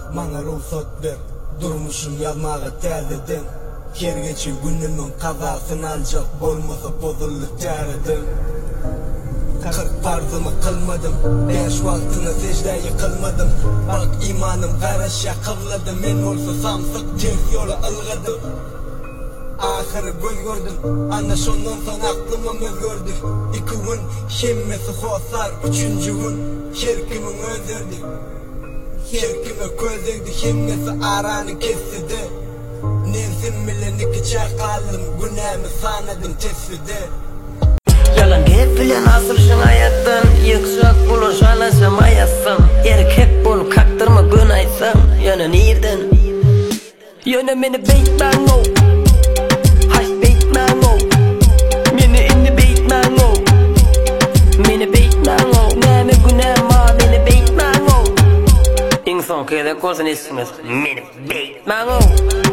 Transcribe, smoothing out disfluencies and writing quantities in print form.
Bana ruhsat ver, durmuşum yazmağa təzədən. Her geçi günümün kazasını ancak olmasa bozulur çağırdım. 40 farzımı kılmadım, 5 vaktini secdeye kılmadım. Bak imanım karışa kıvladı, men olsa samsık ters yola ılgadım. Ahırı göz gördüm, ana şondan son aklımı özgördü. 2 gün şemmesi hosar, 3. gün her kimin özürdü. Her kime közürdü, şemmesi aranı kessidi. Nefsim bilen 2 çakalım, günahımı sanadım tesvide. Yalan hep bilen asılışın hayattan, yüksek buluş anlaşamayasın. Erkek bol kaktırma günaysın, yana nereden? Yana meni beytmen o, haş beytmen o. Meni inni beytmen o, meni beytmen o. Neme günahıma meni beytmen o. En son kere kosan isminiz, meni beytmen o.